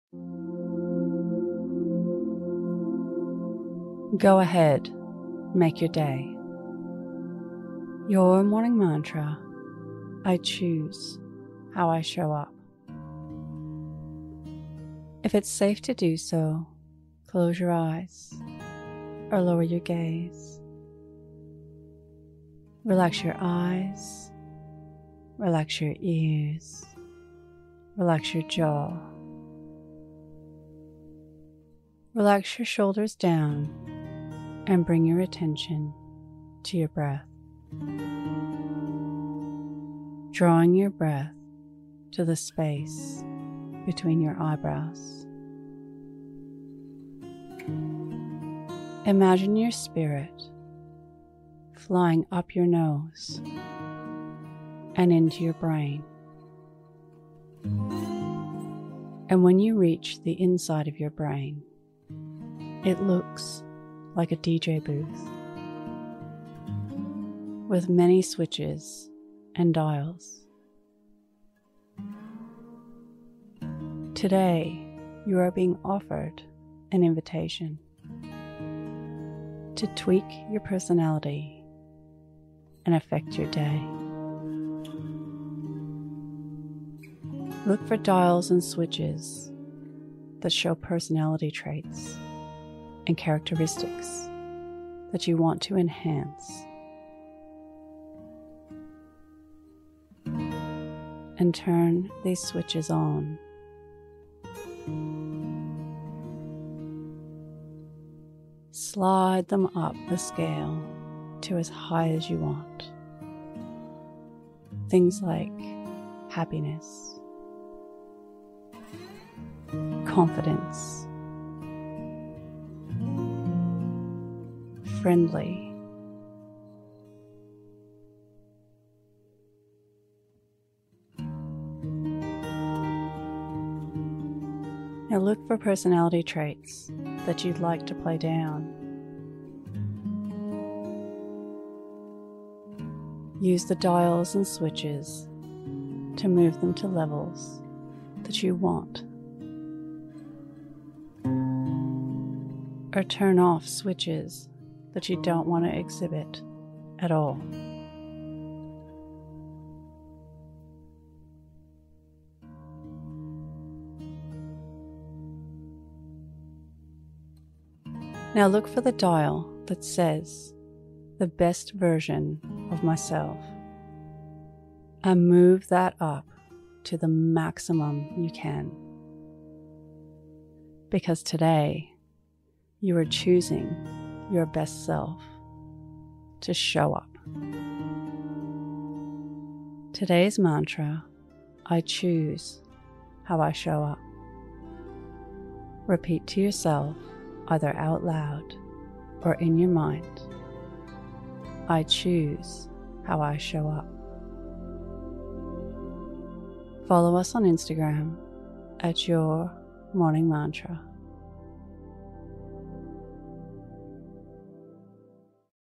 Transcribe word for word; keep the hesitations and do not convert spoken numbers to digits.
Go ahead, make your day. Your morning mantra: I choose how I show up. If it's safe to do so, close your eyes or lower your gaze. Relax your eyes, relax your ears, relax your jaw. Relax your shoulders down and bring your attention to your breath. Drawing your breath to the space between your eyebrows. Imagine your spirit flying up your nose and into your brain. And when you reach the inside of your brain, it looks like a D J booth with many switches and dials. Today, you are being offered an invitation to tweak your personality and affect your day. Look for dials and switches that show personality traits and characteristics that you want to enhance, and turn these switches on. Slide them up the scale to as high as you want. Things like happiness, confidence, friendly, now look for personality traits that you'd like to play down. Use the dials and switches to move them to levels that you want, or turn off switches that you don't want to exhibit at all. Now look for the dial that says the best version of myself, and move that up to the maximum you can. Because today, you are choosing your best self to show up. Today's mantra: I choose how I show up. Repeat to yourself, either out loud or in your mind: I choose how I show up. Follow us on Instagram at Your Morning Mantra.